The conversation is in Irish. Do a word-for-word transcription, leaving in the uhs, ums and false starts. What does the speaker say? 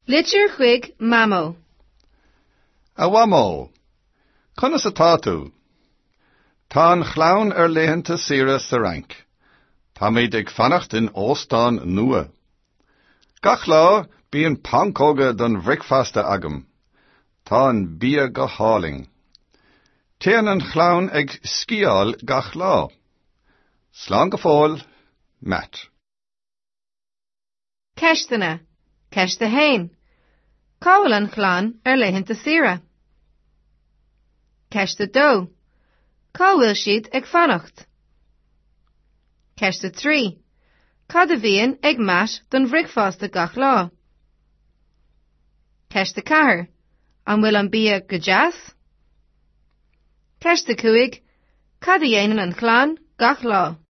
Litir chuig mamo. Awamo. Conas atá tú. Tá an chlawn ar léhananta sira sa rank. Tá méid ag fannacht in óstán nua. Gach lá bí an pancóga don bhricfasta agam. Tá an bia go háling. Téan an chlawn ag sciáil gach lá. Slán go fáil, Matt. Ceistena, ceiste hain. Cáil an chlan ar léhananta sira. Ceiste dó. Cáil siad ag fannacht. Ceiste trí. Cad a bhíonn ag Matt don bhricfasta gach lá. Ceiste cathair. An bhfuil an bia go deas? Ceiste cuaig. Cad a dhéanann an chlan gach lá.